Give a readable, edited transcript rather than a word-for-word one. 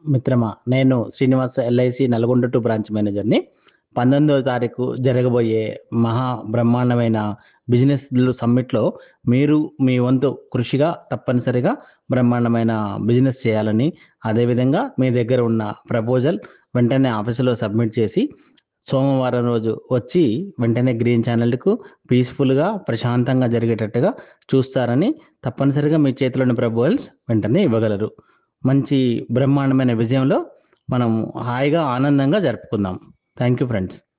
మిత్రమా, నేను Srinivasa LIC Nalgonda two branch మేనేజర్ని. 19వ తారీఖు జరగబోయే మహా బ్రహ్మాండమైన బిజినెస్ సమ్మిట్లో మీరు మీ వంతు కృషిగా తప్పనిసరిగా బ్రహ్మాండమైన బిజినెస్ చేయాలని, అదేవిధంగా మీ దగ్గర ఉన్న ప్రపోజల్ వెంటనే ఆఫీసులో సబ్మిట్ చేసి సోమవారం రోజు వచ్చి వెంటనే గ్రీన్ ఛానల్కు పీస్ఫుల్గా ప్రశాంతంగా జరిగేటట్టుగా చూస్తారని, తప్పనిసరిగా మీ చేతిలోని ప్రపోజల్స్ వెంటనే ఇవ్వగలరు. మంచి బ్రహ్మాండమైన విజయంలో మనం హాయిగా ఆనందంగా జరుపుకుందాం. Thank you friends.